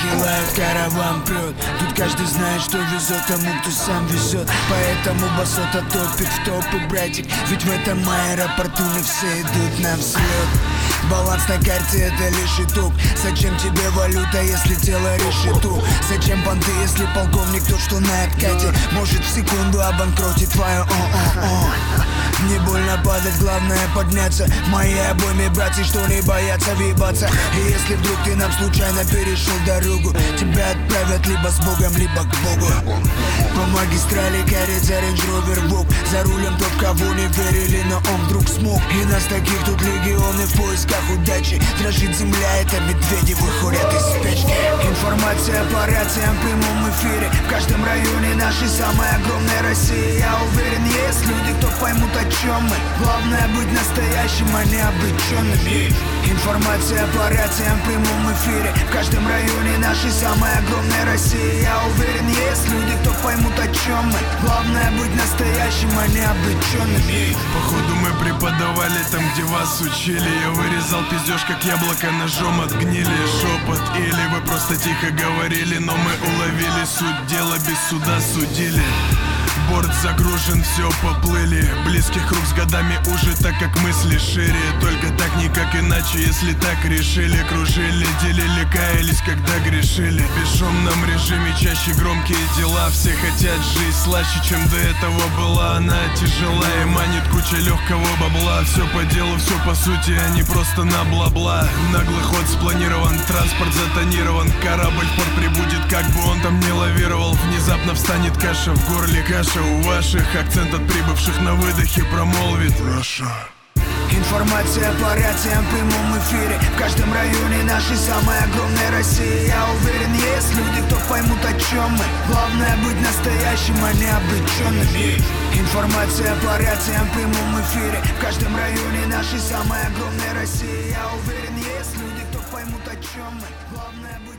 Всякий лайф караван прет. Тут каждый знает, что везет тому, кто сам везет. Поэтому басота топит в топы, братик. Ведь в этом аэропорту не все идут на взлет. Баланс на карте — это лишь итог. Зачем тебе валюта, если тело решету? Зачем понты, если полковник тот, что на откате? Может в секунду обанкротить твое Не больно падать, главное подняться. В моей обойме братья, что не боятся въебаться. И если вдруг ты нам случайно перешел дорогу, тебя отправят либо с Богом, либо к Богу. По магистрали катится Range Rover Vogue. За рулем тот, кого не верили, но он вдруг смог. И нас таких тут легионы в поисках удачи. Дрожит земля, это медведи выходят из спячки. Информация по рациям в прямом эфире. В каждом районе нашей самой огромной России. Я уверен, есть люди, кто поймут, о чем мы. Главное быть настоящим, а не обреченным. Информация по рациям в прямом эфире. В каждом районе нашей самой огромной России. Я уверен, есть люди, кто поймут, о чем мы. Главное быть настоящим, а не обреченным. Походу мы преподавали там, где вас учили. Я вырезал пиздеж, как яблоко ножом от гнили. Шепот или вы просто тихо говорили, но мы уловили суть дела, без суда судили. Борт загружен, все поплыли. Близких рук с годами уже, так как мысли шире. Только так, никак иначе, если так решили. Кружили, делили, каялись, когда грешили. В бесшумном режиме чаще громкие дела. Все хотят жизнь слаще, чем до этого была. Она тяжела и манит куча легкого бабла. Все по делу, все по сути, а не просто на бла-бла. Наглый ход спланирован, транспорт затонирован. Корабль в порт прибудет, как бы он там не лавировал. Внезапно встанет каша в горле, каша у ваших. Акцент от прибывших на выдохе промолвит Russia. Информация по рациям в прямом эфире. В каждом районе нашей самой огромной России. Я уверен, есть люди, кто поймут, о чем мы. Главное быть настоящим, а не обреченным. Информация по рациям в прямом эфире. В каждом районе нашей самой огромной России. Я уверен, есть люди, кто поймут, о чем мы. Главное быть